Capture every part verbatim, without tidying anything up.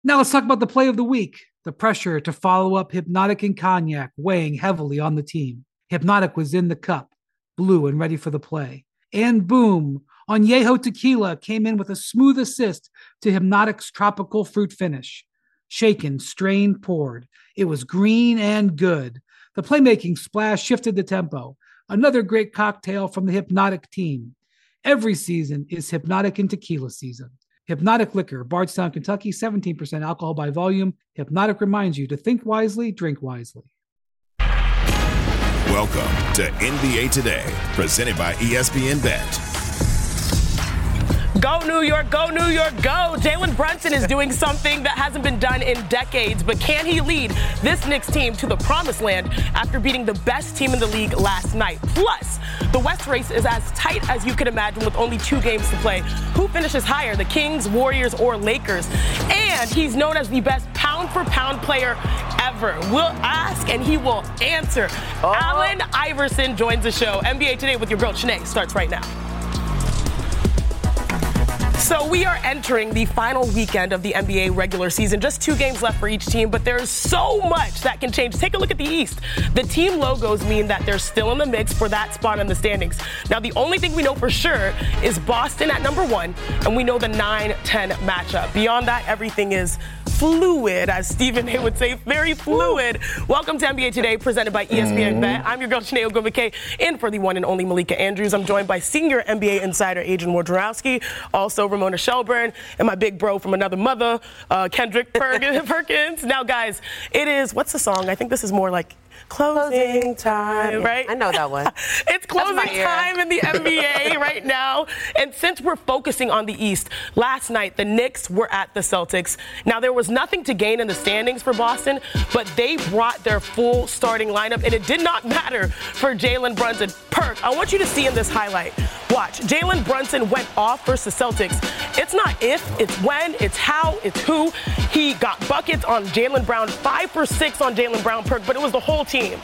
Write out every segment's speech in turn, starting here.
Now let's talk about the play of the week. The pressure to follow up Hypnotic and Cognac weighing heavily on the team. Hypnotic was in the cup, blue and ready for the play. And boom, Añejo Tequila came in with a smooth assist to Hypnotic's tropical fruit finish. Shaken, strained, poured. It was green and good. The playmaking splash shifted the tempo. Another great cocktail from the Hypnotic team. Every season is Hypnotic and Tequila season. Hypnotic Liquor, Bardstown, Kentucky, seventeen percent alcohol by volume. Hypnotic reminds you to think wisely, drink wisely. Welcome to N B A Today, presented by E S P N Bet. Go New York, go New York, go. Jalen Brunson is doing something that hasn't been done in decades, but can he lead this Knicks team to the promised land after beating the best team in the league last night? Plus, the West race is as tight as you could imagine with only two games to play. Who finishes higher, the Kings, Warriors, or Lakers? And he's known as the best pound-for-pound player ever. We'll ask and he will answer. Oh. Allen Iverson joins the show. N B A Today with your girl, Shanae, starts right now. So we are entering the final weekend of the N B A regular season. Just two games left for each team, but there's so much that can change. Take a look at the East. The team logos mean that they're still in the mix for that spot in the standings. Now, the only thing we know for sure is Boston at number one, and we know the nine ten matchup. Beyond that, everything is fluid, as Stephen A would say, very fluid. Welcome to N B A Today, presented by E S P N mm-hmm. Bet. I'm your girl, Shanae Ogumike, in for the one and only Malika Andrews. I'm joined by senior N B A insider Adrian Wojnarowski, also Ramona Shelburne, and my big bro from another mother, uh, Kendrick Perkins. Now, guys, it is, what's the song? I think this is more like Closing time, right? I know that one. It's closing time in the N B A right now. And since we're focusing on the East, last night the Knicks were at the Celtics. Now, there was nothing to gain in the standings for Boston, but they brought their full starting lineup, and it did not matter for Jalen Brunson. Perk, I want you to see in this highlight. Watch. Jalen Brunson went off versus the Celtics. It's not if, it's when, it's how, it's who. He got buckets on Jaylen Brown, five for six on Jaylen Brown, Perk, but it was the whole team.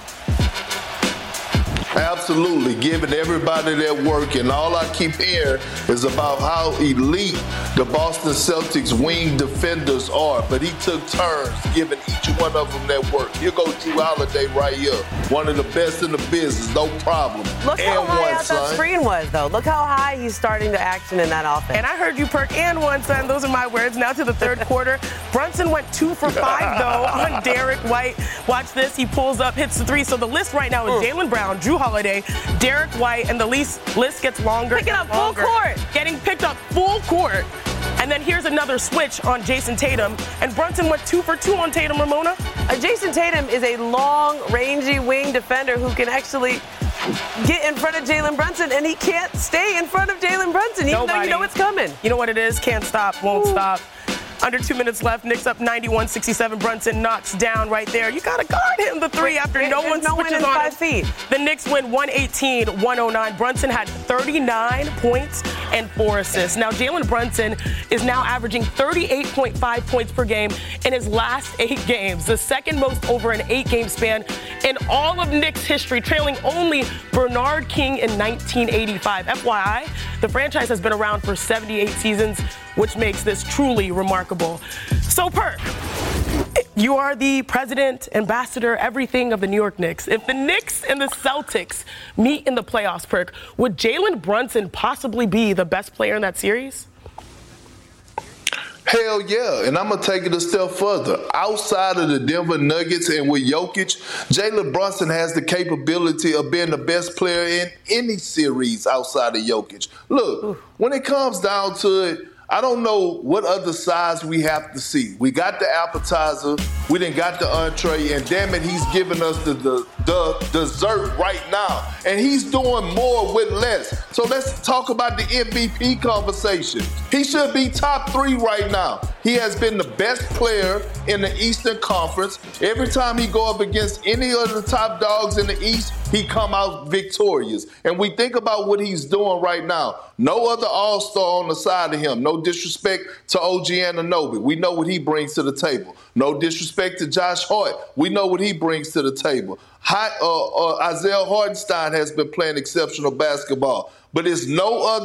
Absolutely, giving everybody their work, and all I keep hearing is about how elite the Boston Celtics wing defenders are, but he took turns giving each one of them their work. Here goes Drew Holiday right here, one of the best in the business, no problem. Look and how high one, out son. that screen was, though. Look how high he's starting the action in that offense. And I heard you, Perk, and one, son. Those are my words. Now to the third quarter. Brunson went two for five, though, on Derek White. Watch this. He pulls up, hits the three. So the list right now is Jaylen Brown, Drew Holiday, Derek White, and the list, list gets longer. Picking up longer. full court. Getting picked up full court. And then here's another switch on Jason Tatum. And Brunson went two for two on Tatum, Ramona. Uh, Jason Tatum is a long, rangy wing defender who can actually get in front of Jalen Brunson, and he can't stay in front of Jalen Brunson, even Nobody. though you know it's coming. You know what it is? Can't stop, won't Ooh. stop. Under two minutes left. Knicks up ninety-one sixty-seven. Brunson knocks down right there. You got to guard him the three after Wait, no one no switches one on five him. feet. The Knicks win one eighteen one oh nine. Brunson had thirty-nine points and four assists. Now, Jalen Brunson is now averaging thirty-eight point five points per game in his last eight games, the second most over an eight-game span in all of Knicks history, trailing only Bernard King in nineteen eighty-five. F Y I, the franchise has been around for seventy-eight seasons, which makes this truly remarkable. So, Perk, you are the president, ambassador, everything of the New York Knicks. If the Knicks and the Celtics meet in the playoffs, Perk, would Jalen Brunson possibly be the best player in that series? Hell yeah, and I'm going to take it a step further. Outside of the Denver Nuggets and with Jokic, Jalen Brunson has the capability of being the best player in any series outside of Jokic. Look, Ooh. when it comes down to it, I don't know what other sides we have to see. We got the appetizer, we done got the entree, and damn it, he's giving us the, the, the dessert right now. And he's doing more with less. So let's talk about the M V P conversation. He should be top three right now. He has been the best player in the Eastern Conference. Every time he go up against any of the top dogs in the East, he come out victorious. And we think about what he's doing right now. No other all-star on the side of him. No disrespect to O G Anunoby. We know what he brings to the table. No disrespect to Josh Hart. We know what he brings to the table. Hot, uh, uh, Isaiah Hartenstein has been playing exceptional basketball. But it's no other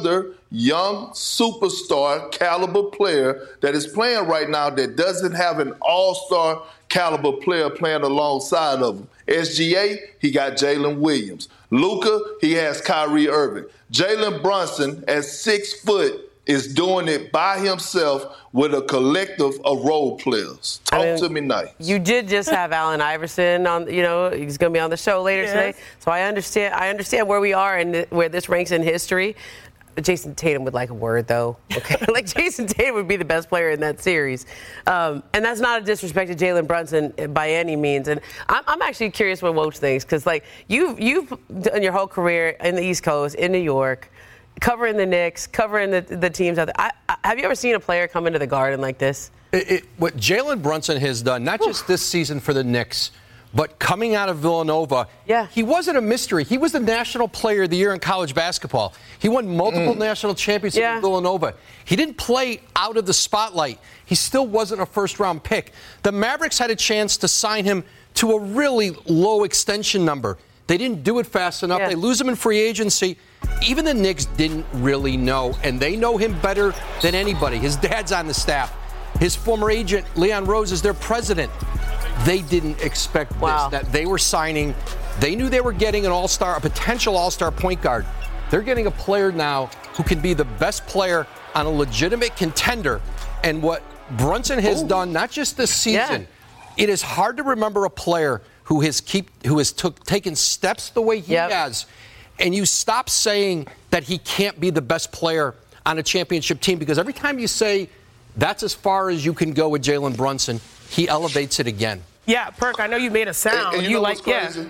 young superstar caliber player that is playing right now that doesn't have an all-star caliber player playing alongside of him. S G A, he got Jalen Williams. Luka, he has Kyrie Irving. Jalen Brunson at six foot is doing it by himself with a collective of role players. Talk I mean, to me nice. You did just have Allen Iverson on, you know, he's going to be on the show later yes. today. So I understand I understand where we are and where this ranks in history. Jason Tatum would like a word, though. Okay, like Jason Tatum would be the best player in that series, um, and that's not a disrespect to Jalen Brunson by any means. And I'm, I'm actually curious what Woj thinks, because like you've you've done your whole career in the East Coast, in New York, covering the Knicks, covering the the teams out there. I, I, have you ever seen a player come into the Garden like this? It, it, what Jalen Brunson has done, not Oof. just this season for the Knicks, but coming out of Villanova, yeah. he wasn't a mystery. He was the National Player of the Year in college basketball. He won multiple mm. national championships yeah. in Villanova. He didn't play out of the spotlight. He still wasn't a first-round pick. The Mavericks had a chance to sign him to a really low extension number. They didn't do it fast enough. Yeah. They lose him in free agency. Even the Knicks didn't really know, and they know him better than anybody. His dad's on the staff. His former agent, Leon Rose, is their president. They didn't expect wow. this, that they were signing. They knew they were getting an all-star, a potential all-star point guard. They're getting a player now who can be the best player on a legitimate contender. And what Brunson has Ooh. done, not just this season, yeah. it is hard to remember a player who has keep who has took, taken steps the way he yep. has. And you stop saying that he can't be the best player on a championship team, because every time you say that's as far as you can go with Jalen Brunson, he elevates it again. Yeah, Perk, I know you made a sound. And, and you, you know like, what's crazy? yeah.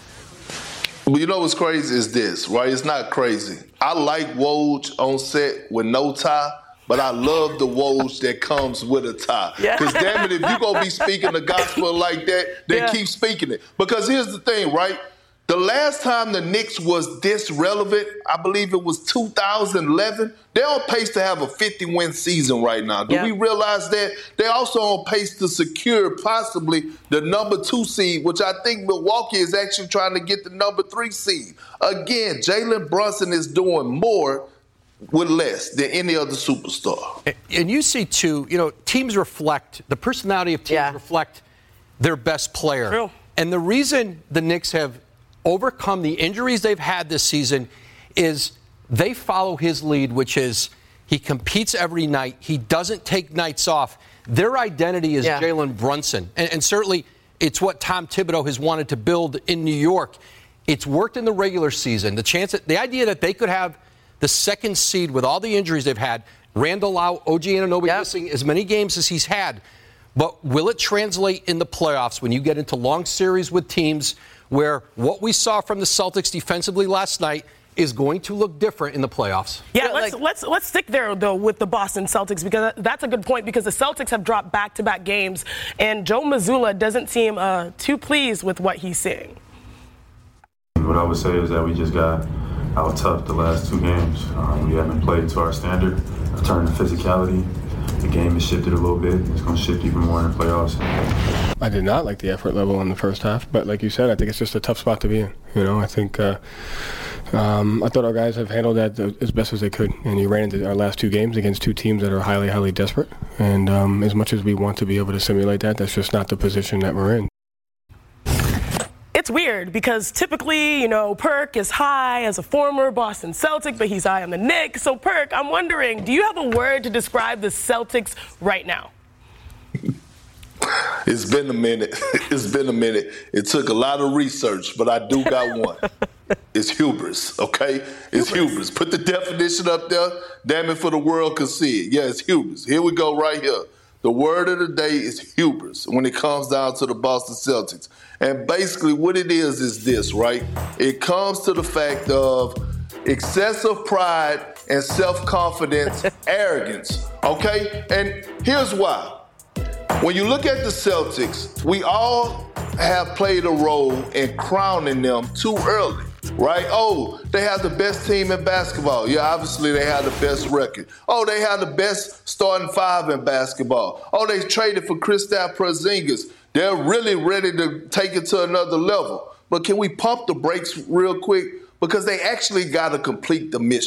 Well, you know what's crazy is this, right? It's not crazy. I like Woj on set with no tie, but I love the Woj that comes with a tie. Because, yeah. damn it, if you're going to be speaking the gospel like that, then yeah. keep speaking it. Because here's the thing, right? The last time the Knicks was this relevant, I believe it was two thousand eleven. They're on pace to have a fifty-win season right now. Do yeah. we realize that? They're also on pace to secure possibly the number two seed, which I think Milwaukee is actually trying to get the number three seed. Again, Jalen Brunson is doing more with less than any other superstar. And you see, too, you know, teams reflect, the personality of teams yeah. reflect their best player. True. And the reason the Knicks have overcome the injuries they've had this season is they follow his lead, which is he competes every night. He doesn't take nights off. Their identity is yeah. Jalen Brunson. And, and certainly it's what Tom Thibodeau has wanted to build in New York. It's worked in the regular season. The chance that, the idea that they could have the second seed with all the injuries they've had, Randall Lau, O G Anunoby yep. missing as many games as he's had. But will it translate in the playoffs when you get into long series with teams where what we saw from the Celtics defensively last night is going to look different in the playoffs? Yeah, yeah let's, like, let's let's stick there, though, with the Boston Celtics, because that's a good point, because the Celtics have dropped back-to-back games, and Joe Mazzulla doesn't seem uh, too pleased with what he's seeing. What I would say is that we just got out tough the last two games. Um, we haven't played to our standard, returned to physicality. The game has shifted a little bit. It's going to shift even more in the playoffs. I did not like the effort level in the first half, but like you said, I think it's just a tough spot to be in. You know, I think uh, um, I thought our guys have handled that as best as they could, and you ran into our last two games against two teams that are highly, highly desperate. And um, as much as we want to be able to simulate that, that's just not the position that we're in. It's weird because typically, you know, Perk is high as a former Boston Celtic, but he's high on the Knicks. So, Perk, I'm wondering, do you have a word to describe the Celtics right now? It's been a minute. It's been a minute. It took a lot of research, but I do got one. It's hubris, okay? It's hubris. hubris. Put the definition up there. Damn it, for the world can see it. Yeah, it's hubris. Here we go right here. The word of the day is hubris when it comes down to the Boston Celtics. And basically what it is is this, right? It comes to the fact of excessive pride and self-confidence, arrogance, okay? And here's why. When you look at the Celtics, we all have played a role in crowning them too early. Right? Oh, they have the best team in basketball. Yeah, obviously they have the best record. Oh, they have the best starting five in basketball. Oh, they traded for Kristaps Porzingis. They're really ready to take it to another level. But can we pump the brakes real quick? Because they actually got to complete the mission.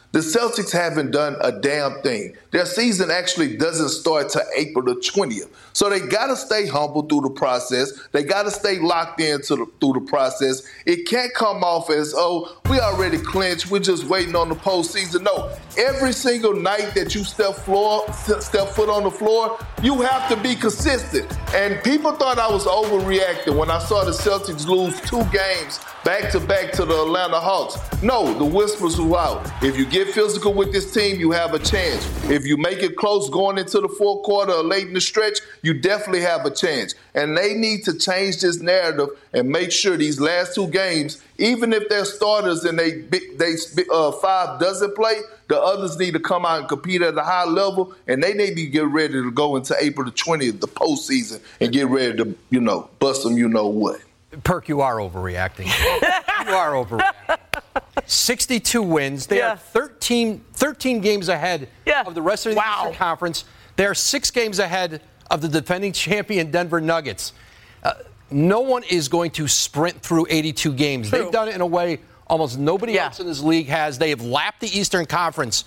The Celtics haven't done a damn thing. Their season actually doesn't start till April the twentieth. So they got to stay humble through the process. They got to stay locked in to the, through the process. It can't come off as, oh, we already clinched. We're just waiting on the postseason. No, every single night that you step floor, step foot on the floor, you have to be consistent. And people thought I was overreacting when I saw the Celtics lose two games back-to-back to the Atlanta Hawks. No, the whispers were out. If you get physical with this team, you have a chance. If you make it close going into the fourth quarter or late in the stretch, you definitely have a chance. And they need to change this narrative and make sure these last two games, even if they're starters and they they uh, five doesn't play, the others need to come out and compete at a high level, and they need to get ready to go into April the twentieth, the postseason, and get ready to, you know, bust them you know what. Perk, you are overreacting. You are overreacting. sixty-two wins. They yeah. are thirteen, thirteen games ahead yeah. of the rest of the wow. Eastern Conference. They are six games ahead of the defending champion Denver Nuggets. Uh, no one is going to sprint through eighty-two games. True. They've done it in a way almost nobody yeah. else in this league has. They have lapped the Eastern Conference.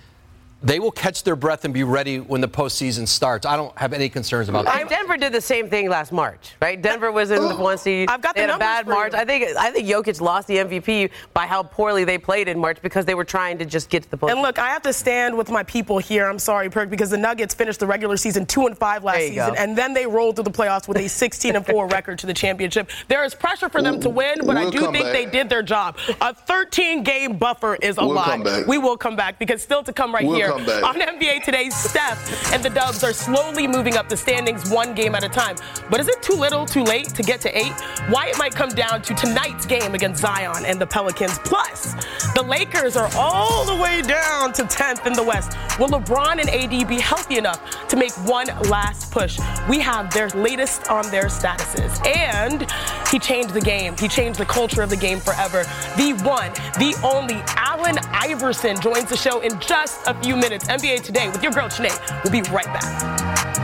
They will catch their breath and be ready when the postseason starts. I don't have any concerns about that. Denver did the same thing last March, right? Denver was in the one seed. I've got the they had a numbers bad for March. you. I think I think Jokic lost the M V P by how poorly they played in March because they were trying to just get to the postseason. And look, I have to stand with my people here. I'm sorry, Perk, because the Nuggets finished the regular season two and five last season, go. and then they rolled through the playoffs with a sixteen and four record to the championship. There is pressure for them to win, but we'll I do think back. they did their job. A thirteen game buffer is a we'll lie. We will come back because still to come right we'll here come on N B A Today, Steph and the Dubs are slowly moving up the standings one game at a time. But is it too little, too late to get to eight? Why it might come down to tonight's game against Zion and the Pelicans. Plus, the Lakers are all the way down to tenth in the West. Will LeBron and A D be healthy enough to make one last push? We have their latest on their statuses. And he changed the game. He changed the culture of the game forever. The one, the only, Allen Iverson joins the show in just a few minutes. N B A Today with your girl, Sinead. We'll be right back.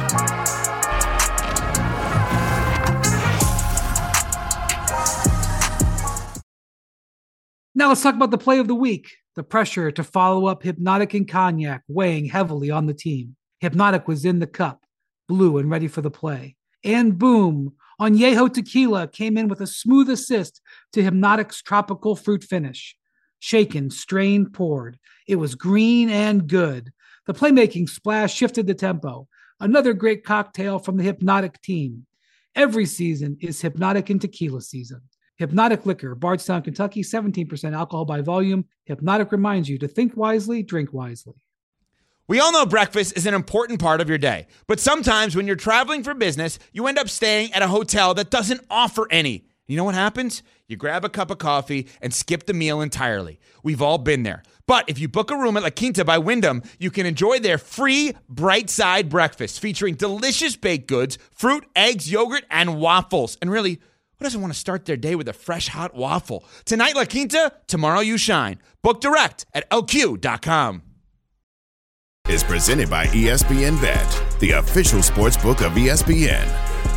Now let's talk about the play of the week. The pressure to follow up Hypnotic and Cognac weighing heavily on the team. Hypnotic was in the cup, blue and ready for the play. And boom, Añejo Tequila came in with a smooth assist to Hypnotic's tropical fruit finish. Shaken, strained, poured. It was green and good. The playmaking splash shifted the tempo. Another great cocktail from the Hypnotic team. Every season is Hypnotic and Tequila season. Hypnotic Liquor, Bardstown, Kentucky, seventeen percent alcohol by volume. Hypnotic reminds you to think wisely, drink wisely. We all know breakfast is an important part of your day, but sometimes when you're traveling for business, you end up staying at a hotel that doesn't offer any. You know what happens? You grab a cup of coffee and skip the meal entirely. We've all been there. But if you book a room at La Quinta by Wyndham, you can enjoy their free Bright Side breakfast featuring delicious baked goods, fruit, eggs, yogurt, and waffles. And really, who doesn't want to start their day with a fresh, hot waffle? Tonight, La Quinta, tomorrow you shine. Book direct at L Q dot com. Is presented by E S P N Bet, the official sports book of E S P N.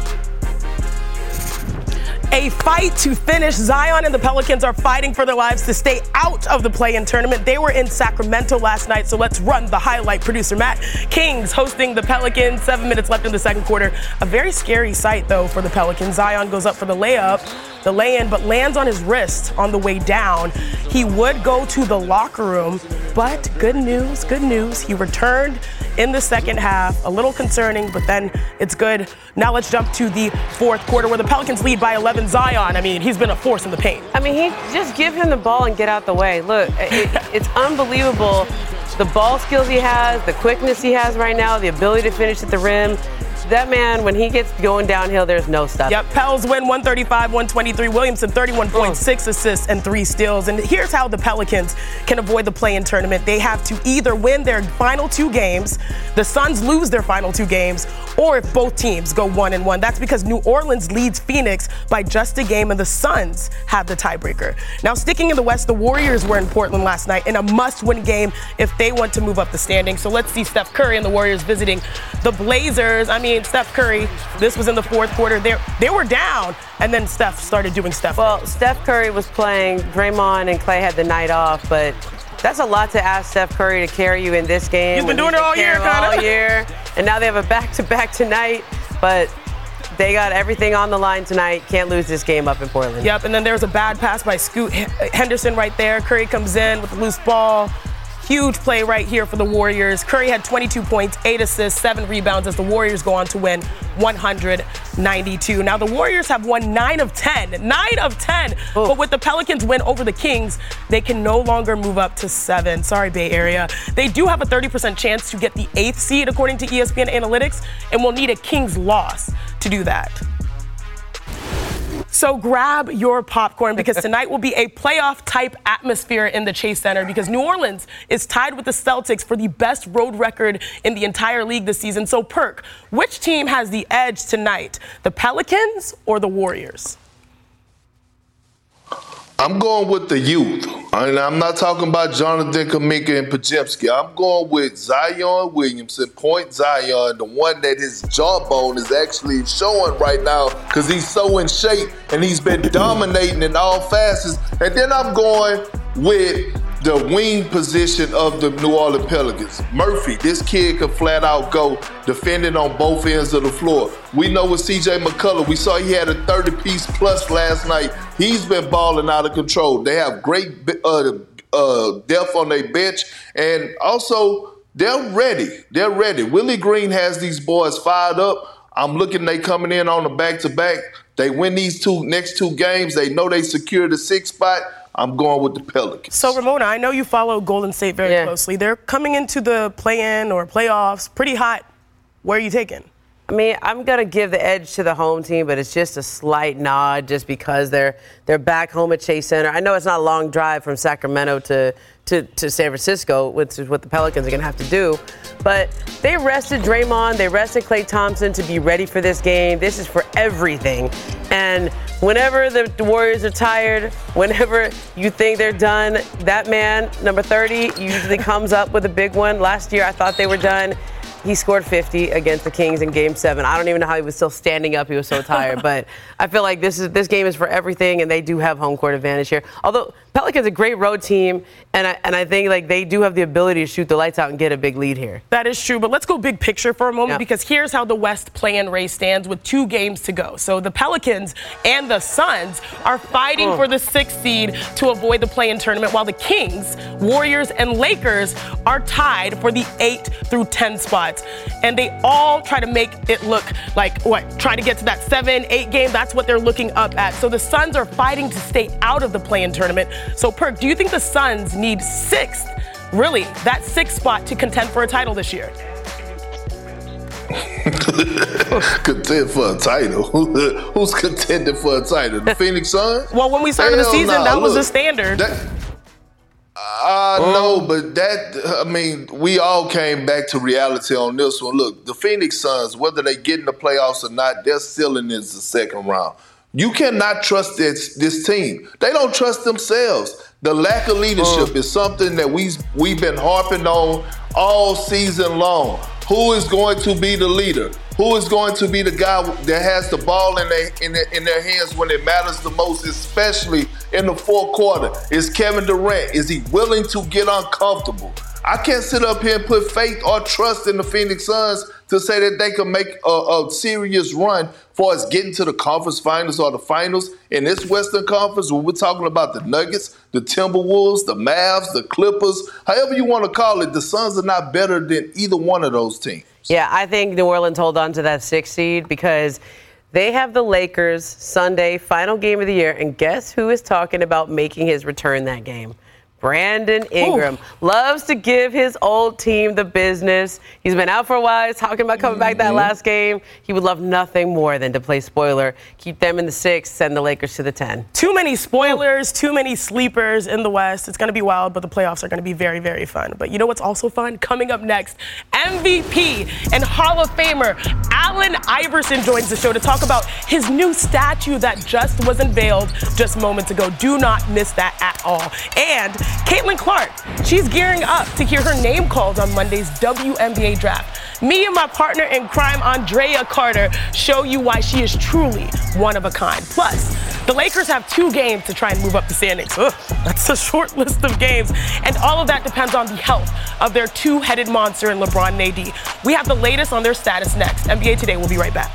A fight to finish. Zion and the Pelicans are fighting for their lives to stay out of the play-in tournament. They were in Sacramento last night, so let's run the highlight. Producer Matt. Kings hosting the Pelicans. Seven minutes left in the second quarter. A very scary sight, though, for the Pelicans. Zion goes up for the layup, the lay-in, but lands on his wrist on the way down. He would go to the locker room, but good news, good news. He returned in the second half. A little concerning, but then it's good. Now let's jump to the fourth quarter where the Pelicans lead by eleven. Zion, I mean, he's been a force in the paint. I mean, he just give him the ball and get out the way. Look, it, it's unbelievable the ball skills he has, the quickness he has right now, the ability to finish at the rim. That man, when he gets going downhill, there's no stopping. Yep, Pels win one thirty-five one twenty-three. Williamson, thirty-one point six assists and three steals. And here's how the Pelicans can avoid the play-in tournament. They have to either win their final two games, the Suns lose their final two games, or if both teams go one and one. That's because New Orleans leads Phoenix by just a game, and the Suns have the tiebreaker. Now, sticking in the West, the Warriors were in Portland last night in a must-win game if they want to move up the standings. So let's see Steph Curry and the Warriors visiting the Blazers. I mean, Steph Curry, this was in the fourth quarter. They they were down, and then Steph started doing Steph. Well, Steph Curry was playing. Draymond and Clay had the night off, but That's a lot to ask Steph Curry to carry you in this game. He's been doing it all year, kind of. All year. And now they have a back-to-back tonight. But they got everything on the line tonight. Can't lose this game up in Portland. Yep, and then there's a bad pass by Scoot Henderson right there. Curry comes in with a loose ball. Huge play right here for the Warriors. Curry had twenty-two points, eight assists, seven rebounds as the Warriors go on to win one ninety-two. Now, the Warriors have won nine of ten. nine of ten. Oh. But with the Pelicans win over the Kings, they can no longer move up to seven. Sorry, Bay Area. They do have a thirty percent chance to get the eighth seed, according to E S P N Analytics, and will need a Kings loss to do that. So grab your popcorn because tonight will be a playoff-type atmosphere in the Chase Center because New Orleans is tied with the Celtics for the best road record in the entire league this season. So, Perk, which team has the edge tonight, the Pelicans or the Warriors? I'm going with the youth. And I'm not talking about Jonathan Kuminga and Podziemski. I'm going with Zion Williamson, Point Zion, the one that his jawbone is actually showing right now because he's so in shape and he's been dominating in all facets. And then I'm going with the wing position of the New Orleans Pelicans. Murphy, this kid can flat out go defending on both ends of the floor. We know with C J McCullough, we saw he had a thirty-piece plus last night. He's been balling out of control. They have great uh, uh, depth on their bench, and also they're ready. They're ready. Willie Green has these boys fired up. I'm looking, they coming in on the back-to-back. They win these two next two games. They know they secure the sixth spot. I'm going with the Pelicans. So, Ramona, I know you follow Golden State very yeah. closely. They're coming into the play-in or playoffs pretty hot. Where are you taking? I mean, I'm going to give the edge to the home team, but it's just a slight nod just because they're they're back home at Chase Center. I know it's not a long drive from Sacramento to, to, to San Francisco, which is what the Pelicans are going to have to do. But they rested Draymond. They rested Klay Thompson to be ready for this game. This is for everything. And whenever the Warriors are tired, whenever you think they're done, that man, number thirty, usually comes up with a big one. Last year, I thought they were done. He scored fifty against the Kings in Game Seven. I don't even know how he was still standing up. He was so tired. But I feel like this is this game is for everything, and they do have home court advantage here. Although Pelicans a great road team, and I and I think like they do have the ability to shoot the lights out and get a big lead here. That is true. But let's go big picture for a moment yeah. because here's how the West play-in race stands with two games to go. So the Pelicans and the Suns are fighting oh. for the sixth seed to avoid the play-in tournament, while the Kings, Warriors, and Lakers are tied for the eight through ten spots. And they all try to make it look like, what, try to get to that seven, eight game. That's what they're looking up at. So the Suns are fighting to stay out of the play-in tournament. So, Perk, do you think the Suns need sixth, really, that sixth spot to contend for a title this year? Contend for a title? Who's contending for a title? The Phoenix Suns? Well, when we started Hell the season, nah. that was Look, the standard. That, I uh, know, but that, I mean, we all came back to reality on this one. Look, the Phoenix Suns, whether they get in the playoffs or not, they're still in this the second round. You cannot trust this, this team. They don't trust themselves. The lack of leadership uh. is something that we, we've been harping on all season long. Who is going to be the leader? Who is going to be the guy that has the ball in their, in their, in their hands when it matters the most, especially in the fourth quarter? Is Kevin Durant, is he willing to get uncomfortable? I can't sit up here and put faith or trust in the Phoenix Suns to say that they can make a, a serious run for us getting to the conference finals or the finals. In this Western Conference, when we're talking about the Nuggets, the Timberwolves, the Mavs, the Clippers, however you want to call it, the Suns are not better than either one of those teams. Yeah, I think New Orleans hold on to that sixth seed because they have the Lakers Sunday, final game of the year, and guess who is talking about making his return that game? Brandon Ingram. Ooh. Loves to give his old team the business. He's been out for a while. He's talking about coming mm-hmm. back that last game. He would love nothing more than to play spoiler, keep them in the six, send the Lakers to the ten. Too many spoilers, too many sleepers in the West. It's going to be wild, but the playoffs are going to be very, very fun. But you know what's also fun? Coming up next, M V P and Hall of Famer Allen Iverson joins the show to talk about his new statue that just was unveiled just moments ago. Do not miss that at all. And Caitlin Clark, she's gearing up to hear her name called on Monday's W N B A draft. Me and my partner in crime, Andrea Carter, show you why she is truly one of a kind. Plus, The Lakers have two games to try and move up the standings. Ugh, that's a short list of games. And all of that depends on the health of their two-headed monster in LeBron and A D. We have the latest on their status next. N B A Today will be right back.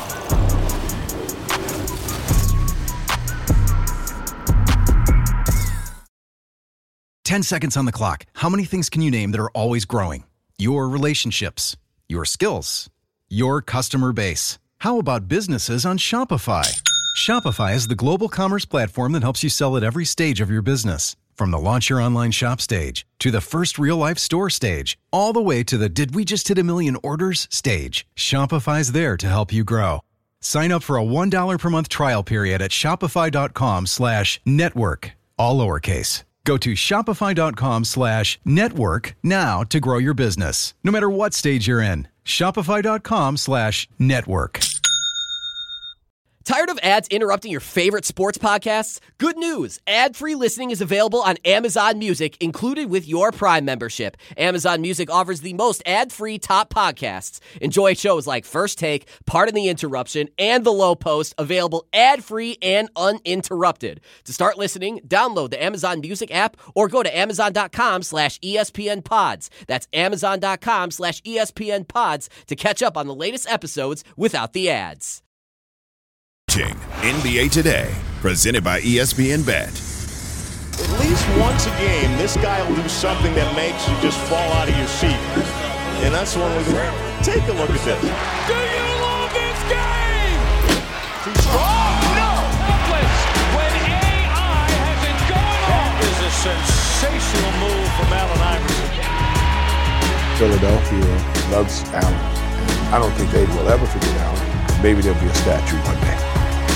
ten seconds on the clock. How many things can you name that are always growing? Your relationships, your skills, your customer base. How about businesses on Shopify? Shopify is the global commerce platform that helps you sell at every stage of your business. From the launch your online shop stage, to the first real-life store stage, all the way to the did we just hit a million orders stage. Shopify's there to help you grow. Sign up for a one dollar per month trial period at shopify.com slash network, all lowercase. Go to shopify.com slash network now to grow your business, no matter what stage you're in. Shopify.com slash network. Tired of ads interrupting your favorite sports podcasts? Good news! Ad-free listening is available on Amazon Music, included with your Prime membership. Amazon Music offers the most ad-free top podcasts. Enjoy shows like First Take, Pardon the Interruption, and The Low Post, available ad-free and uninterrupted. To start listening, download the Amazon Music app or go to amazon.com slash ESPN pods. That's amazon.com slash ESPN pods to catch up on the latest episodes without the ads. N B A Today, presented by E S P N Bet. At least once a game, this guy will do something that makes you just fall out of your seat. And that's one we take a look at this. Do you love this game? Too strong? No! Helpless when A I hasn't gone on. That is a sensational move from Allen Iverson. Philadelphia loves Allen. I don't think they will ever forget Allen. Maybe there'll be a statue one day.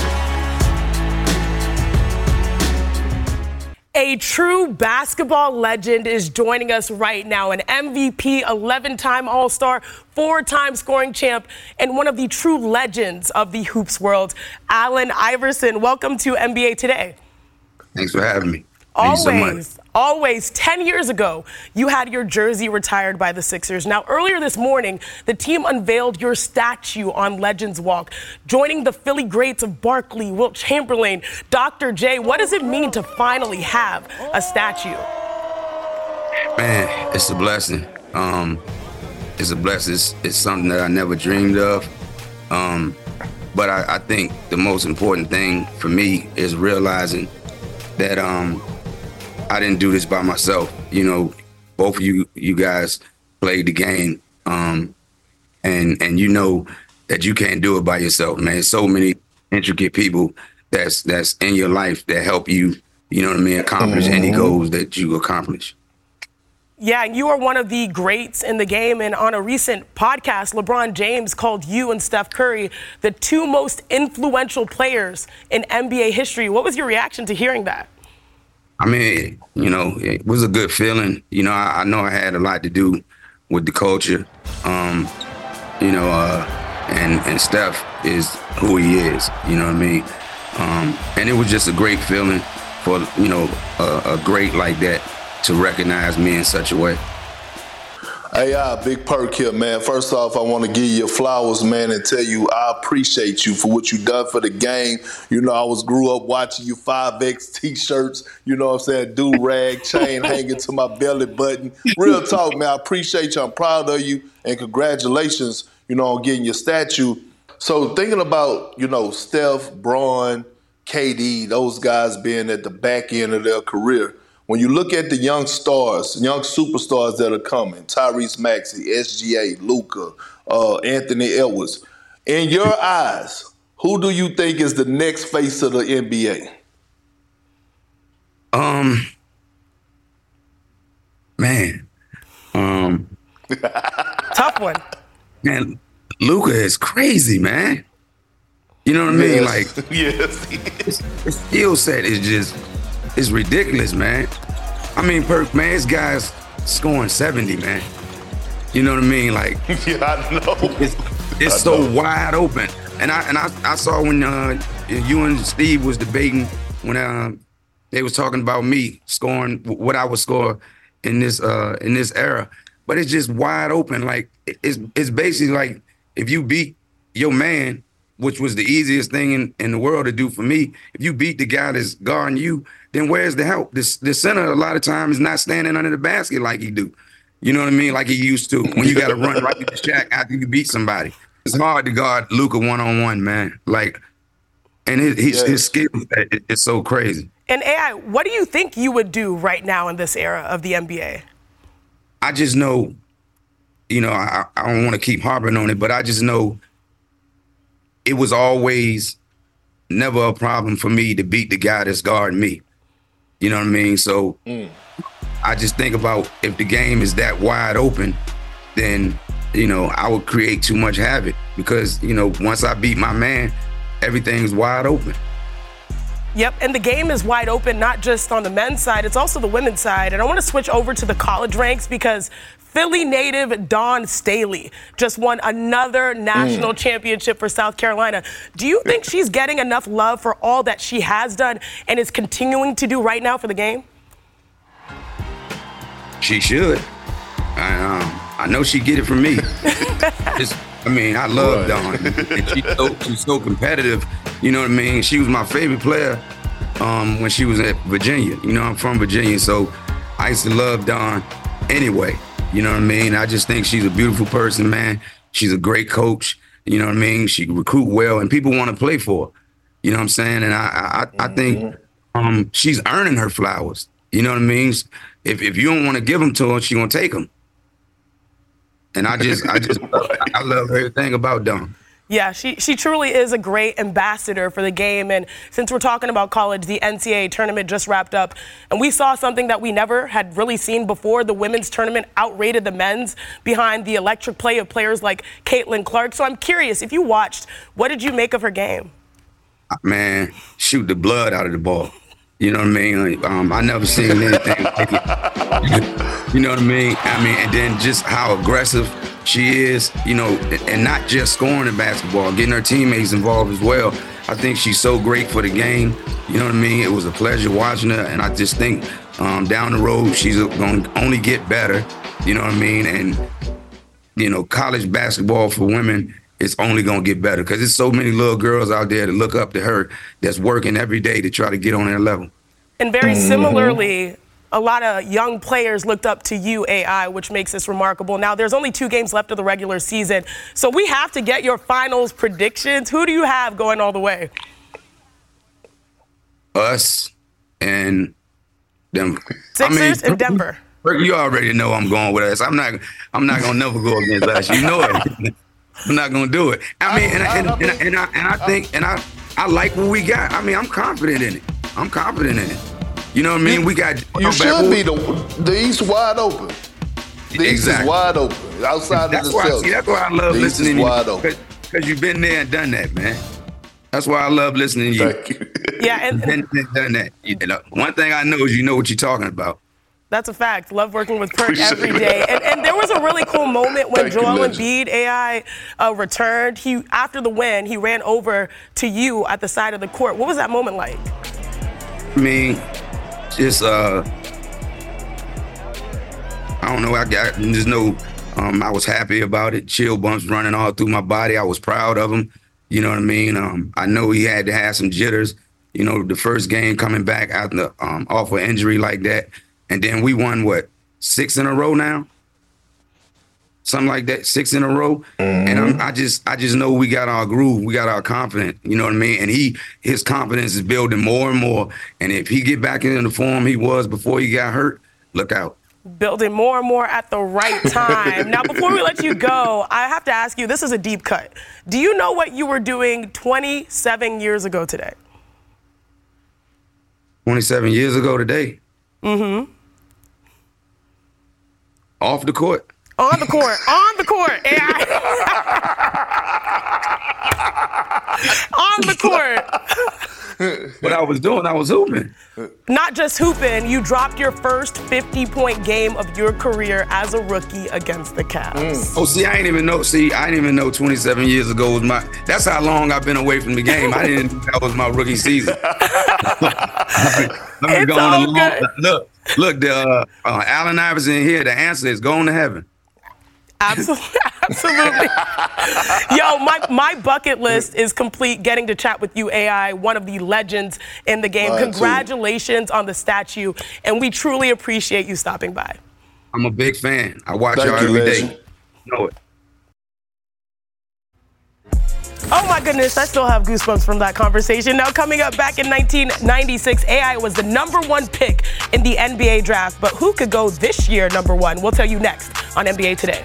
A true basketball legend is joining us right now. An M V P, eleven-time All-Star, four-time scoring champ, and one of the true legends of the hoops world, Allen Iverson. Welcome to N B A Today. Thanks for having me. Thank Always, you so much. always. Ten years ago, you had your jersey retired by the Sixers. Now, earlier this morning, the team unveiled your statue on Legends Walk, joining the Philly greats of Barkley, Wilt Chamberlain, Doctor J. What does it mean to finally have a statue? Man, it's a blessing. Um, it's a blessing. It's, it's something that I never dreamed of. Um, but I, I think the most important thing for me is realizing that um, I didn't do this by myself. You know, both of you, you guys played the game, um, and and you know that you can't do it by yourself, man. So many intricate people that's that's in your life that help you. You know what I mean? Accomplish mm-hmm. any goals that you accomplish. Yeah, and you are one of the greats in the game. And on a recent podcast, LeBron James called you and Steph Curry the two most influential players in N B A history. What was your reaction to hearing that? I mean, you know, it was a good feeling. You know, I, I know I had a lot to do with the culture. Um, you know, uh, and, and Steph is who he is, you know what I mean? Um, and it was just a great feeling for, you know, a, a great like that to recognize me in such a way. Hey, uh, Big Perk here, man. First off, I want to give you your flowers, man, and tell you I appreciate you for what you done for the game. You know, I was grew up watching you five X T-shirts, you know what I'm saying, do-rag, chain hanging to my belly button. Real talk, man. I appreciate you. I'm proud of you, and congratulations, you know, on getting your statue. So thinking about, you know, Steph, Bron, K D, those guys being at the back end of their career, when you look at the young stars, young superstars that are coming, Tyrese Maxey, S G A, Luka, uh, Anthony Edwards, in your eyes, who do you think is the next face of the N B A? Um, man, um, tough one. Man, Luka is crazy, man. You know what I mean? Yes. Like, yes, his, his skill set is just. It's ridiculous, man. I mean, Perk, man, this guy's scoring seventy, man. You know what I mean? Like, yeah, I know. It's, it's I so know. wide open. And I and I, I saw when uh, you and Steve was debating when uh, they was talking about me scoring what I would score in this uh, in this era. But it's just wide open. Like, it's it's basically like if you beat your man, which was the easiest thing in, in the world to do for me. If you beat the guy that's guarding you, then where's the help? This the center a lot of times is not standing under the basket like he do. You know what I mean? Like he used to. When you got to run right to the shack after you beat somebody. It's hard to guard Luka one-on-one, man. Like, and his, his, yes. his skill is so crazy. And A I, what do you think you would do right now in this era of the N B A? I just know, you know, I, I don't want to keep harping on it, but I just know it was always never a problem for me to beat the guy that's guarding me. You know what I mean? So mm. I just think about if the game is that wide open, then, you know, I would create too much havoc because, you know, once I beat my man, everything's wide open. Yep, and the game is wide open, not just on the men's side, it's also the women's side. And I want to switch over to the college ranks because Philly native Dawn Staley just won another national mm. championship for South Carolina. Do you think she's getting enough love for all that she has done and is continuing to do right now for the game? She should. I, um, I know she get it from me. It's, I mean, I love Dawn. And she's so, she's so competitive. You know what I mean? She was my favorite player um, when she was at Virginia. You know, I'm from Virginia, so I used to love Dawn anyway. You know what I mean? I just think she's a beautiful person, man. She's a great coach. You know what I mean? She can recruit well, and people want to play for her. You know what I'm saying? And I, I, I think um, she's earning her flowers. You know what I mean? If if you don't want to give them to her, she gonna take them. And I just, I just, I love everything about Dawn. Yeah, she she truly is a great ambassador for the game. And since we're talking about college, the N C double A tournament just wrapped up. And we saw something that we never had really seen before. The women's tournament outrated the men's behind the electric play of players like Caitlin Clark. So I'm curious, if you watched, what did you make of her game? Man, shoot the blood out of the ball. You know what I mean? Um, I never seen anything like it. You know what I mean? I mean, and then just how aggressive she is, you know, and not just scoring the basketball, getting her teammates involved as well. I think she's so great for the game. You know what I mean? It was a pleasure watching her, and I just think um, down the road she's going to only get better. You know what I mean? And, you know, college basketball for women is only going to get better because there's so many little girls out there that look up to her that's working every day to try to get on their level. And very similarly, a lot of young players looked up to you, A I, which makes this remarkable. Now, there's only two games left of the regular season, so we have to get your finals predictions. Who do you have going all the way? Us and Denver. Sixers I mean, and Denver. You already know I'm going with us. I'm not. I'm not gonna never go against us. You know it. I'm not gonna do it. I mean, and I, and, and, and, and, I, and I think, and I, I like what we got. I mean, I'm confident in it. I'm confident in it. You know what I mean? We got. You should be the the East wide open. The East exactly. is wide open. Outside that's of the why, Celtics. See, that's why I love the listening to you. Wide open. Because you've been there and done that, man. That's why I love listening to you. Thank you. Yeah, and, and been, done that. You know, one thing I know is you know what you're talking about. That's a fact. Love working with Perk every day. And, and there was a really cool moment when Thank Joel Embiid, A I, uh, returned. He after the win, he ran over to you at the side of the court. What was that moment like? I mean, just uh, I don't know. I got just know um, I was happy about it. Chill bumps running all through my body. I was proud of him. You know what I mean? Um, I know he had to have some jitters. You know, the first game coming back after um, off an injury like that. And then we won, what, six in a row now? Something like that, six in a row. Mm-hmm. And I'm, I just I just know we got our groove. We got our confidence, you know what I mean? And he his confidence is building more and more. And if he get back into the form he was before he got hurt, look out. Building more and more at the right time. Now, before we let you go, I have to ask you, this is a deep cut. Do you know what you were doing twenty-seven years ago today? twenty-seven years ago today? Mm-hmm. Off the court. On the court. On the court. On the court. What I was doing, I was hooping. Not just hooping, you dropped your first fifty-point game of your career as a rookie against the Cavs. Mm. Oh, see, I didn't even know. See, I didn't even know twenty-seven years ago was my. That's how long I've been away from the game. I didn't know that was my rookie season. I've been it's going all along. good. Look, look, the uh, uh, Allen Iverson here. The answer is going to heaven. Absolutely. Absolutely. Yo, my, my bucket list is complete. Getting to chat with you, A I, one of the legends in the game. Mine Congratulations too. on the statue, and we truly appreciate you stopping by. I'm a big fan. I watch Thank y'all you, every legend. day. Know it. Oh my goodness, I still have goosebumps from that conversation. Now, coming up, back in nineteen ninety-six, A I was the number one pick in the N B A draft. But who could go this year number one? We'll tell you next on N B A Today.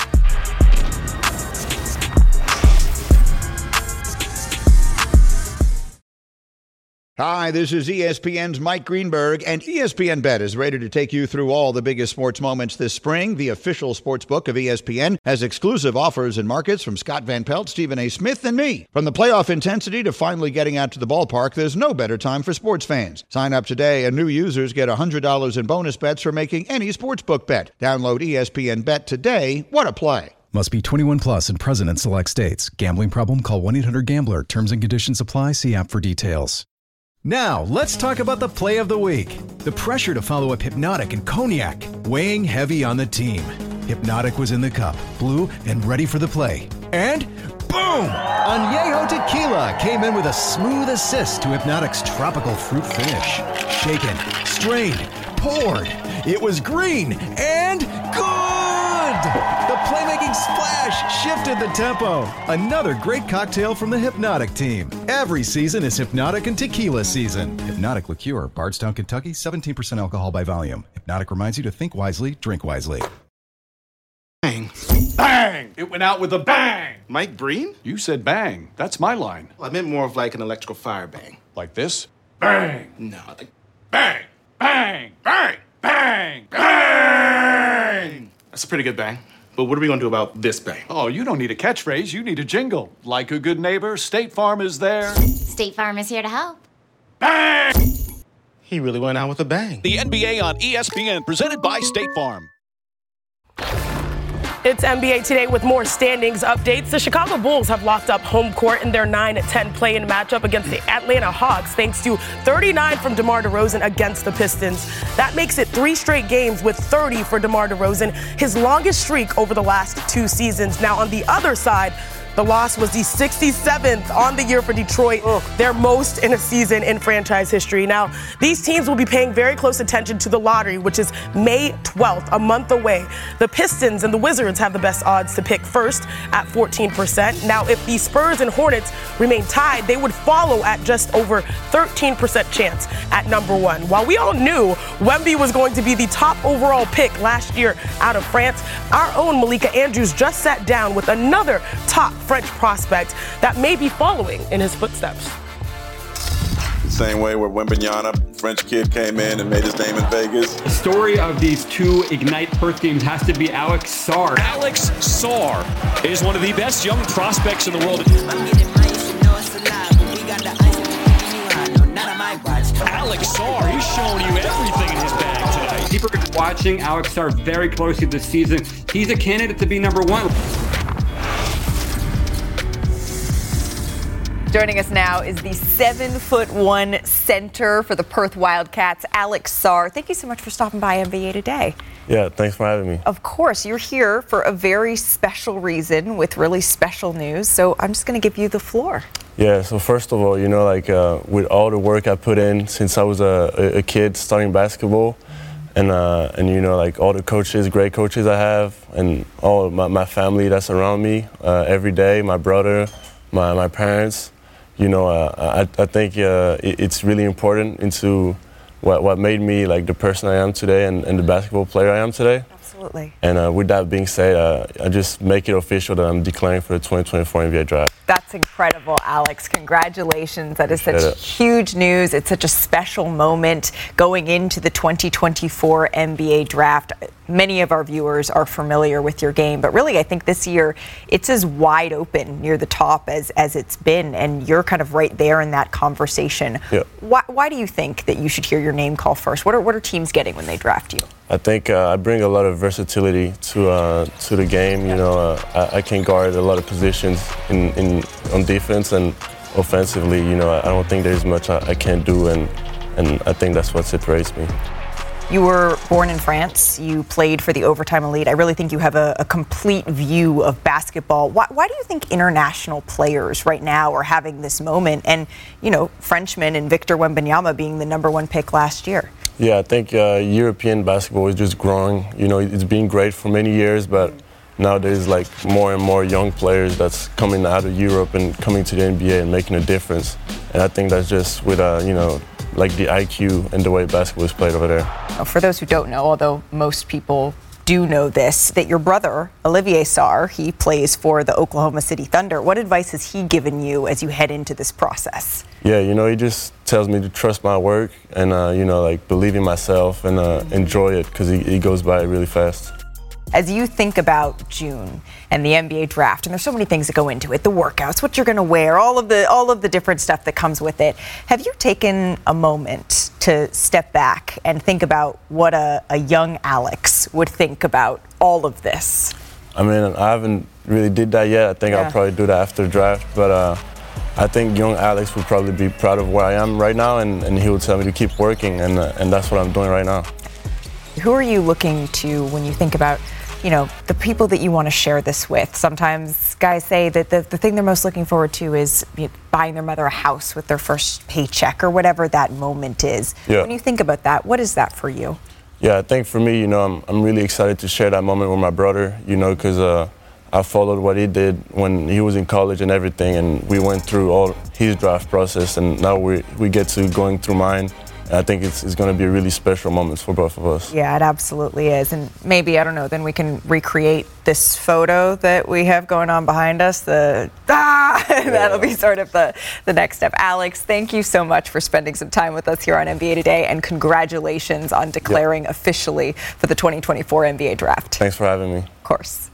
Hi, this is E S P N's Mike Greenberg, and E S P N Bet is ready to take you through all the biggest sports moments this spring. The official sports book of E S P N has exclusive offers and markets from Scott Van Pelt, Stephen A. Smith, and me. From the playoff intensity to finally getting out to the ballpark, there's no better time for sports fans. Sign up today, and new users get one hundred dollars in bonus bets for making any sportsbook bet. Download E S P N Bet today. What a play. Must be twenty-one plus and present in select states. Gambling problem? Call one eight hundred gambler. Terms and conditions apply. See app for details. Now, let's talk about the play of the week. The pressure to follow up Hypnotic and Cognac, weighing heavy on the team. Hypnotic was in the cup, blue, and ready for the play. And boom! Añejo Tequila came in with a smooth assist to Hypnotic's tropical fruit finish. Shaken, strained, poured. It was green and good! The playmaking splash shifted the tempo. Another great cocktail from the Hypnotic team. Every season is Hypnotic and Tequila season. Hypnotic Liqueur, Bardstown, Kentucky, seventeen percent alcohol by volume. Hypnotic reminds you to think wisely, drink wisely. Bang. Bang! It went out with a bang! Mike Breen? You said bang. That's my line. Well, I meant more of like an electrical fire bang. Like this? Bang! No, like bang! Bang! Bang! Bang! Bang! That's a pretty good bang. But what are we going to do about this bang? Oh, you don't need a catchphrase. You need a jingle. Like a good neighbor, State Farm is there. State Farm is here to help. Bang! He really went out with a bang. The N B A on E S P N, presented by State Farm. It's N B A Today with more standings updates. The Chicago Bulls have locked up home court in their nine ten play-in matchup against the Atlanta Hawks thanks to thirty-nine from DeMar DeRozan against the Pistons. That makes it three straight games with thirty for DeMar DeRozan, his longest streak over the last two seasons. Now, on the other side, the loss was the sixty-seventh on the year for Detroit, Ugh. their most in a season in franchise history. Now, these teams will be paying very close attention to the lottery, which is May twelfth, a month away. The Pistons and the Wizards have the best odds to pick first at fourteen percent. Now, if the Spurs and Hornets remain tied, they would follow at just over thirteen percent chance at number one. While we all knew Wemby was going to be the top overall pick last year out of France, our own Malika Andrews just sat down with another top French prospect that may be following in his footsteps. The same way where Wembanyama, French kid, came in and made his name in Vegas. The story of these two Ignite Perth games has to be Alex Sarr. Alex Sarr is one of the best young prospects in the world. Alex Sarr, he's showing you everything in his bag tonight. People are watching Alex Sarr very closely this season. He's a candidate to be number one. Joining us now is the seven foot one center for the Perth Wildcats, Alex Sarr. Thank you so much for stopping by N B A Today. Yeah, thanks for having me. Of course, you're here for a very special reason with really special news. So I'm just going to give you the floor. Yeah, so first of all, you know, like uh, with all the work I put in since I was a, a kid starting basketball, and uh, and you know, like all the coaches, great coaches I have, and all my, my family that's around me uh, every day, my brother, my my parents. You know, uh, I, I think uh, it, it's really important into what, what made me like the person I am today and, and the basketball player I am today. Absolutely. And uh, with that being said, uh, I just make it official that I'm declaring for the twenty twenty-four N B A draft. That's incredible, Alex. Congratulations. That is such it. huge news. It's such a special moment going into the twenty twenty-four N B A draft. Many of our viewers are familiar with your game, but really I think this year it's as wide open near the top as, as it's been, and you're kind of right there in that conversation. Yeah. Why, why do you think that you should hear your name called first? What are, what are teams getting when they draft you? I think uh, I bring a lot of versatility to uh, to the game. You know, uh, I, I can guard a lot of positions in, in on defense and offensively. You know, I don't think there's much I, I can't do, and and I think that's what separates me. You were born in France. You played for the Overtime Elite. I really think you have a, a complete view of basketball. Why, why do you think international players right now are having this moment? And, you know, Frenchman and Victor Wembanyama being the number one pick last year. Yeah, I think uh, European basketball is just growing. You know, it's been great for many years, but now there's like more and more young players that's coming out of Europe and coming to the N B A and making a difference. And I think that's just with, uh, you know, like the I Q and the way basketball is played over there. For those who don't know, although most people do know this, that your brother, Olivier Sarr, he plays for the Oklahoma City Thunder. What advice has he given you as you head into this process? Yeah, you know, he just tells me to trust my work and, uh, you know, like believe in myself and uh, enjoy it because he, he goes by really fast. As you think about June and the N B A draft, and there's so many things that go into it, the workouts, what you're going to wear, all of the all of the different stuff that comes with it, have you taken a moment to step back and think about what a, a young Alex would think about all of this? I mean, I haven't really did that yet. I think yeah. I'll probably do that after the draft, but uh, I think young Alex would probably be proud of where I am right now, and, and he would tell me to keep working, and uh, and that's what I'm doing right now. Who are you looking to when you think about, you know, the people that you want to share this with? Sometimes guys say that the, the thing they're most looking forward to is you know, buying their mother a house with their first paycheck or whatever that moment is. Yeah. When you think about that, what is that for you? Yeah, I think for me, you know, I'm, I'm really excited to share that moment with my brother, you know, because uh, I followed what he did when he was in college and everything, and we went through all his draft process, and now we we get to going through mine. I think it's, it's going to be a really special moment for both of us. Yeah, it absolutely is. And maybe, I don't know, then we can recreate this photo that we have going on behind us. The ah, yeah. That'll be sort of the, the next step. Alex, thank you so much for spending some time with us here on N B A Today, and congratulations on declaring yep. officially for the twenty twenty-four N B A Draft. Thanks for having me. Of course.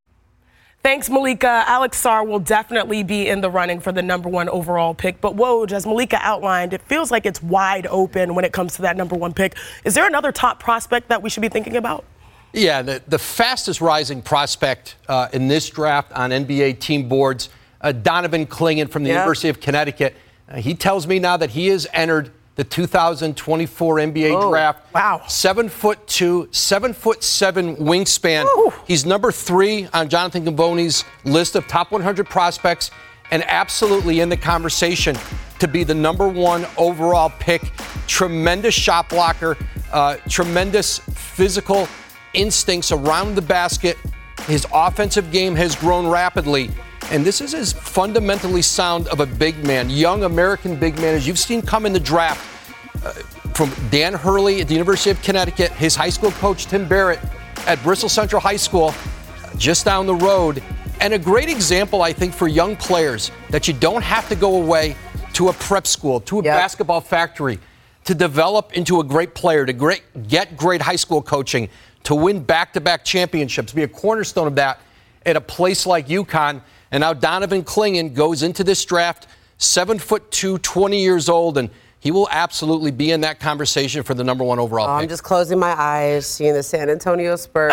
Thanks, Malika. Alex Sarr will definitely be in the running for the number one overall pick. But Woj, as Malika outlined, it feels like it's wide open when it comes to that number one pick. Is there another top prospect that we should be thinking about? Yeah, the, the fastest rising prospect uh, in this draft on N B A team boards, uh, Donovan Clingan from the yeah. University of Connecticut. Uh, he tells me now that he has entered the two thousand twenty-four N B A oh, draft. Wow. Seven foot two, seven foot seven wingspan. Ooh. He's number three on Jonathan Givony's list of top one hundred prospects, and absolutely in the conversation to be the number one overall pick. Tremendous shot blocker, uh, tremendous physical instincts around the basket. His offensive game has grown rapidly. And this is as fundamentally sound of a big man, young American big man, as you've seen come in the draft. Uh, from Dan Hurley at the University of Connecticut, his high school coach Tim Barrett at Bristol Central High School, just down the road. And a great example, I think, for young players that you don't have to go away to a prep school, to a yep. basketball factory, to develop into a great player, to great, get great high school coaching, to win back-to-back championships, be a cornerstone of that at a place like UConn. And now Donovan Clingan goes into this draft, seven foot two, twenty years old, and he will absolutely be in that conversation for the number one overall oh, pick. I'm just closing my eyes, seeing the San Antonio Spurs.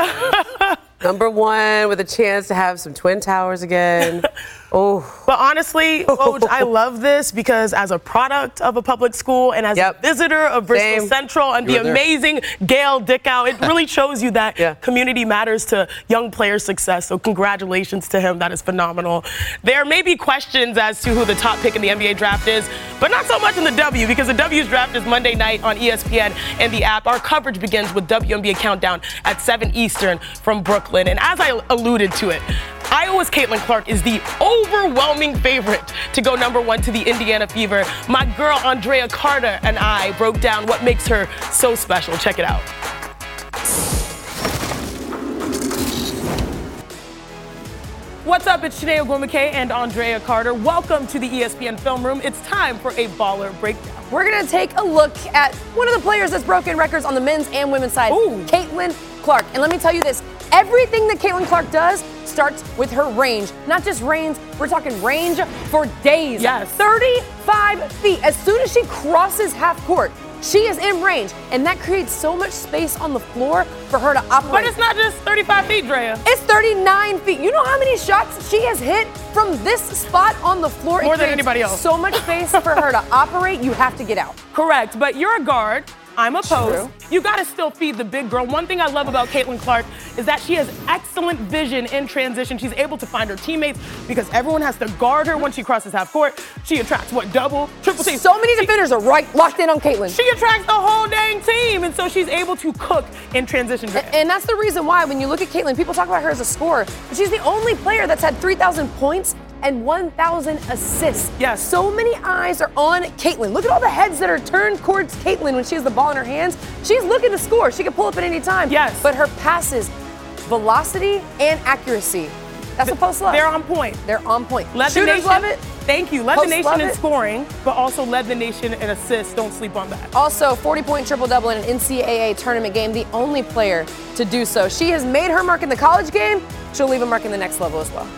Number one with a chance to have some Twin Towers again. Oh. But honestly, Woj, I love this because as a product of a public school and as yep. a visitor of Bristol Same. Central and you the amazing Gail Dickow, it really shows you that yeah. community matters to young players' success. So congratulations to him. That is phenomenal. There may be questions as to who the top pick in the N B A draft is, but not so much in the W, because the W's draft is Monday night on E S P N and the app. Our coverage begins with W N B A Countdown at seven Eastern from Brooklyn. And as I alluded to it, Iowa's Caitlin Clark is the overwhelming favorite to go number one to the Indiana Fever. My girl Andrea Carter and I broke down what makes her so special. Check it out. What's up? It's Chiney Ogwumike and Andrea Carter. Welcome to the E S P N Film Room. It's time for a baller breakdown. We're going to take a look at one of the players that's broken records on the men's and women's side, Ooh. Caitlin Clark. And let me tell you this, everything that Caitlin Clark does starts with her range. Not just range, we're talking range for days. Yes. thirty-five feet. As soon as she crosses half court, she is in range, and that creates so much space on the floor for her to operate. But it's not just thirty-five feet, Drea. It's thirty-nine feet. You know how many shots she has hit from this spot on the floor? More it than anybody else. So much space for her to operate, you have to get out. Correct, but you're a guard. I'm opposed. You got to still feed the big girl. One thing I love about Caitlin Clark is that she has excellent vision in transition. She's able to find her teammates because everyone has to guard her when she crosses half court. She attracts what, double, triple team. So many defenders are right locked in on Caitlin. She attracts the whole dang team, and so she's able to cook in transition. And, and that's the reason why when you look at Caitlin, people talk about her as a scorer, but she's the only player that's had three thousand points and one thousand assists. Yes. So many eyes are on Caitlin. Look at all the heads that are turned towards Caitlin when she has the ball in her hands. She's looking to score. She can pull up at any time. Yes. But her passes, velocity and accuracy, that's a post love. They're on point. They're on point. Led the Shooters nation, love it. Thank you. Led Posts the nation love in it. scoring, but also led the nation in assists. Don't sleep on that. Also, forty-point triple-double in an N C double A tournament game, the only player to do so. She has made her mark in the college game. She'll leave a mark in the next level as well.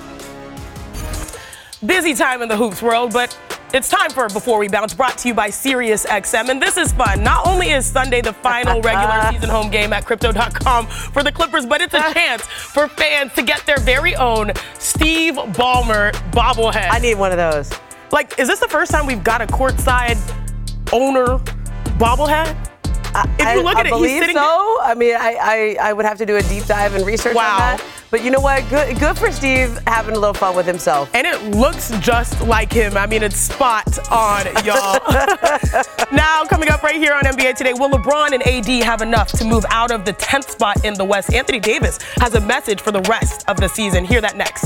Busy time in the hoops world, but it's time for Before We Bounce, brought to you by SiriusXM. And this is fun. Not only is Sunday the final regular season home game at Crypto dot com for the Clippers, but it's a chance for fans to get their very own Steve Ballmer bobblehead. I need one of those. Like, is this the first time we've got a courtside owner bobblehead? If you look I, at I it, believe he's sitting so. I mean, I, I I would have to do a deep dive and research Wow. on that. But you know what? Good good for Steve having a little fun with himself. And it looks just like him. I mean, it's spot on, y'all. Now, coming up right here on N B A Today, will LeBron and A D have enough to move out of the tenth spot in the West? Anthony Davis has a message for the rest of the season. Hear that next.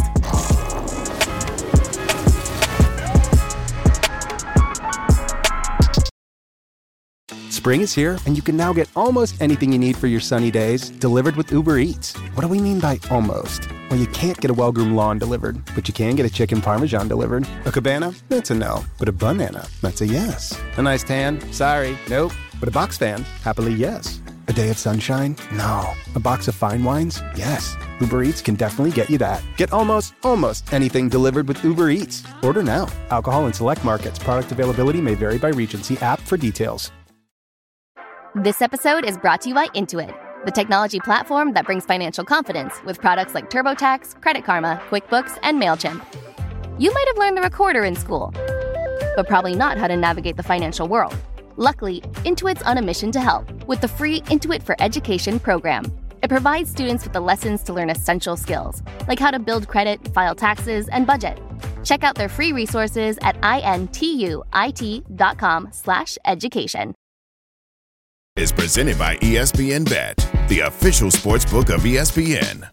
Spring is here, and you can now get almost anything you need for your sunny days delivered with Uber Eats. What do we mean by almost? Well, you can't get a well-groomed lawn delivered, but you can get a chicken parmesan delivered. A cabana? That's a no. But a banana? That's a yes. A nice tan? Sorry, nope. But a box fan? Happily, yes. A day of sunshine? No. A box of fine wines? Yes. Uber Eats can definitely get you that. Get almost, almost anything delivered with Uber Eats. Order now. Alcohol in select markets. Product availability may vary by region. See app for details. This episode is brought to you by Intuit, the technology platform that brings financial confidence with products like TurboTax, Credit Karma, QuickBooks, and MailChimp. You might have learned the recorder in school, but probably not how to navigate the financial world. Luckily, Intuit's on a mission to help with the free Intuit for Education program. It provides students with the lessons to learn essential skills, like how to build credit, file taxes, and budget. Check out their free resources at intuit.com slash education. Is presented by E S P N Bet, the official sports book of E S P N.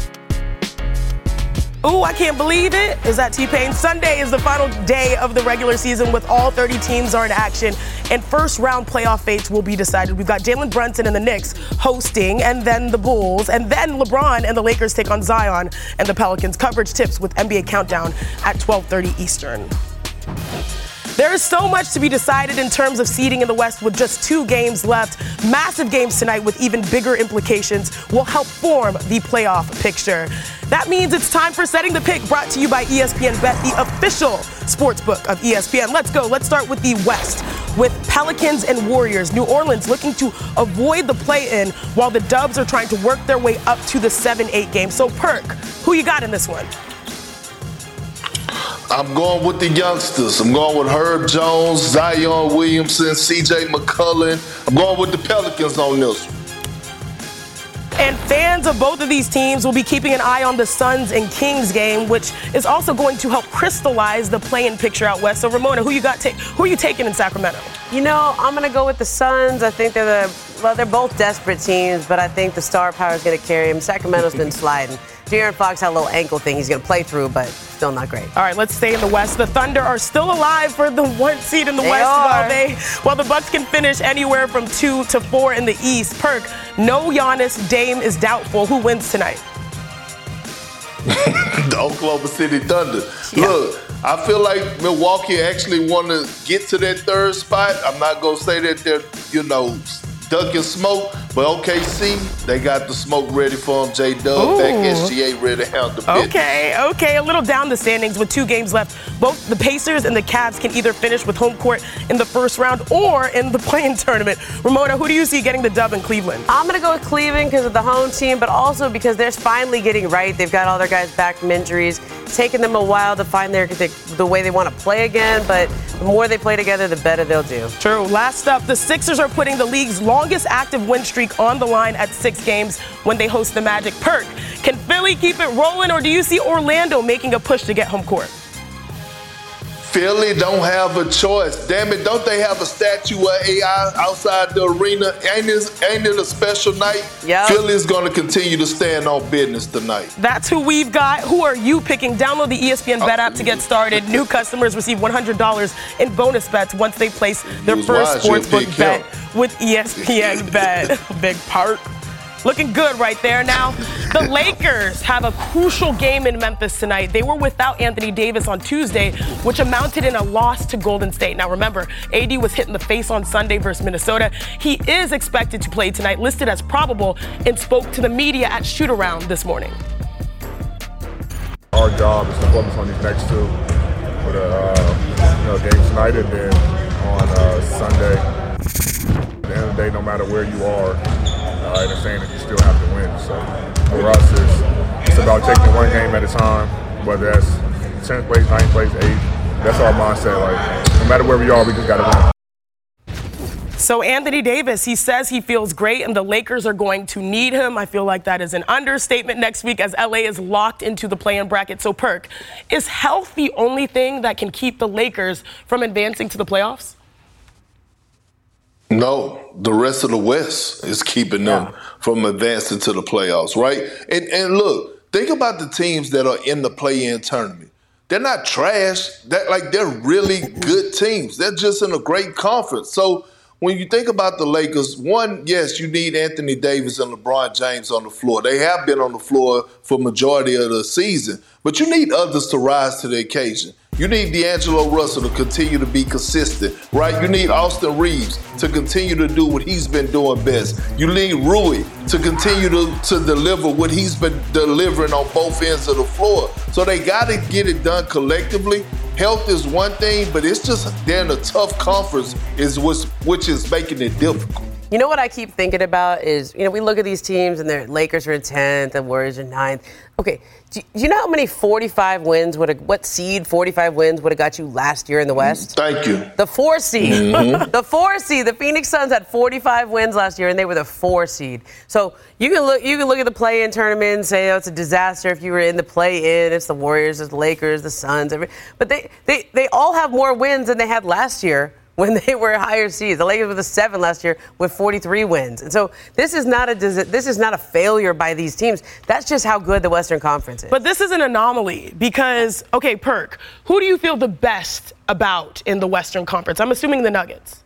Ooh, I can't believe it. Is that T-Pain? Sunday is the final day of the regular season with all thirty teams are in action, and first round playoff fates will be decided. We've got Jalen Brunson and the Knicks hosting, and then the Bulls, and then LeBron and the Lakers take on Zion and the Pelicans. Coverage tips with N B A Countdown at twelve thirty Eastern. There is so much to be decided in terms of seeding in the West with just two games left. Massive games tonight with even bigger implications will help form the playoff picture. That means it's time for Setting the Pick, brought to you by E S P N Bet, the official sportsbook of E S P N. Let's go. Let's start with the West with Pelicans and Warriors. New Orleans looking to avoid the play-in while the Dubs are trying to work their way up to the seven eight game. So, Perk, who you got in this one? I'm going with the youngsters. I'm going with Herb Jones, Zion Williamson, C J McCollum. I'm going with the Pelicans on this one. And fans of both of these teams will be keeping an eye on the Suns and Kings game, which is also going to help crystallize the play-in picture out west. So, Ramona, who you got? Ta- who are you taking in Sacramento? You know, I'm going to go with the Suns. I think they're the well, they're both desperate teams, but I think the star power is going to carry them. Sacramento's been sliding. De'Aaron Fox had a little ankle thing he's going to play through, but still not great. All right, let's stay in the West. The Thunder are still alive for the one seed in the They West, are. while they while the Bucks can finish anywhere from two to four in the East. Perk, no Giannis. Dame is doubtful. Who wins tonight? The Oklahoma City Thunder. Yeah. Look, I feel like Milwaukee actually want to get to that third spot. I'm not going to say that they're, you know, ducking smoke, But O K C, they got the smoke ready for them. J-Dub back, S G A ready to handle the business. Okay, okay, a little down the standings with two games left. Both the Pacers and the Cavs can either finish with home court in the first round or in the play-in tournament. Ramona, who do you see getting the dub in Cleveland? I'm going to go with Cleveland because of the home team, but also because they're finally getting right. They've got all their guys back from injuries. It's taken them a while to find their the, the way they want to play again, but the more they play together, the better they'll do. True. Last up, the Sixers are putting the league's longest active win streak on the line at six games when they host the Magic. Perk, can Philly keep it rolling, or do you see Orlando making a push to get home court? Philly don't have a choice. Damn it, don't they have a statue of A I outside the arena? Ain't it, ain't it a special night? Yep. Philly's going to continue to stand on business tonight. That's who we've got. Who are you picking? Download the E S P N Bet app to get started. New customers receive one hundred dollars in bonus bets once they place their first sportsbook bet with E S P N Bet. Big part. Looking good right there. Now, the Lakers have a crucial game in Memphis tonight. They were without Anthony Davis on Tuesday, which amounted in a loss to Golden State. Now, remember, A D was hit in the face on Sunday versus Minnesota. He is expected to play tonight, listed as probable, and spoke to the media at shoot-around this morning. Our job is to focus on these next two for the uh, you know, game tonight and then on uh, Sunday. At the end of the day, no matter where you are, Uh, they're saying that you still have to win. So for us, it's, it's about taking one game at a time, whether that's tenth place, ninth place, eighth. That's our mindset. Like, no matter where we are, we just got to win. So Anthony Davis, he says he feels great and the Lakers are going to need him. I feel like that is an understatement next week as L A is locked into the play-in bracket. So Perk, is health the only thing that can keep the Lakers from advancing to the playoffs? No, the rest of the West is keeping them yeah. from advancing to the playoffs, right? And and look, think about the teams that are in the play-in tournament. They're not trash. That like they're really good teams. They're just in a great conference. So when you think about the Lakers, one, yes, you need Anthony Davis and LeBron James on the floor. They have been on the floor for majority of the season, but you need others to rise to the occasion. You need D'Angelo Russell to continue to be consistent, right? You need Austin Reeves to continue to do what he's been doing best. You need Rui to continue to, to deliver what he's been delivering on both ends of the floor. So they got to get it done collectively. Health is one thing, but it's just they're in a tough conference, is what's, which is making it difficult. You know what I keep thinking about is, you know, we look at these teams and the Lakers are in tenth, the Warriors are ninth. Okay, do you know how many forty-five wins would have, what seed forty-five wins would have got you last year in the West? Thank you. The four seed. Mm-hmm. The four seed. The Phoenix Suns had forty-five wins last year and they were the four seed. So you can look, you can look at the play-in tournament and say, oh, it's a disaster if you were in the play-in. It's the Warriors, it's the Lakers, the Suns, every, but they, they, they all have more wins than they had last year when they were higher seeds. The Lakers were the seven last year with forty-three wins. And so this is not a this is not a failure by these teams. That's just how good the Western Conference is. But this is an anomaly because, okay, Perk, who do you feel the best about in the Western Conference? I'm assuming the Nuggets.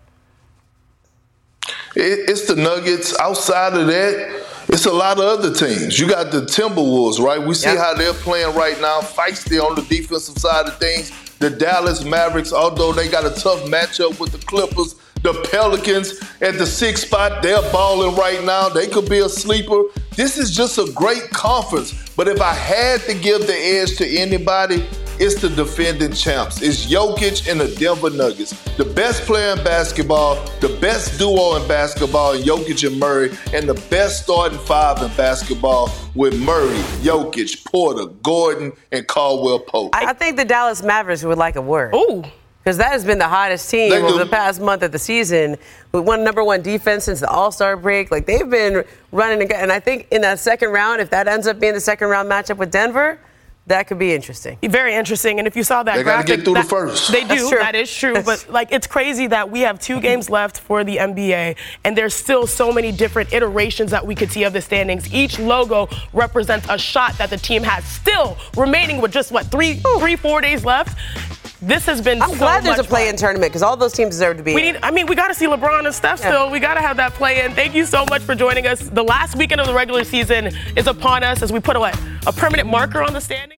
It's the Nuggets. Outside of that, it's a lot of other teams. You got the Timberwolves, right? We see yep. how they're playing right now, feisty on the defensive side of things. The Dallas Mavericks, although they got a tough matchup with the Clippers, the Pelicans at the sixth spot, they're balling right now. They could be a sleeper. This is just a great conference. But if I had to give the edge to anybody, it's the defending champs. It's Jokic and the Denver Nuggets. The best player in basketball, the best duo in basketball, Jokic and Murray, and the best starting five in basketball with Murray, Jokic, Porter, Gordon, and Caldwell Pope. I think the Dallas Mavericks would like a word. Ooh. Because that has been the hottest team over the past month of the season. With one number one defense since the All-Star break. Like, they've been running again. And I think in that second round, if that ends up being the second round matchup with Denver, that could be interesting. Very interesting. And if you saw that they graphic, gotta get through that, the first. They do. That is true. But like, it's crazy that we have two games left for the N B A, and there's still so many different iterations that we could see of the standings. Each logo represents a shot that the team has still remaining with just what three, three, four days left. This has been I'm so glad there's much a play-in tournament because all those teams deserve to be we in. need, I mean, we got to see LeBron and Steph still. Yeah. We got to have that play-in. Thank you so much for joining us. The last weekend of the regular season is upon us as we put a, what, a permanent marker on the standing.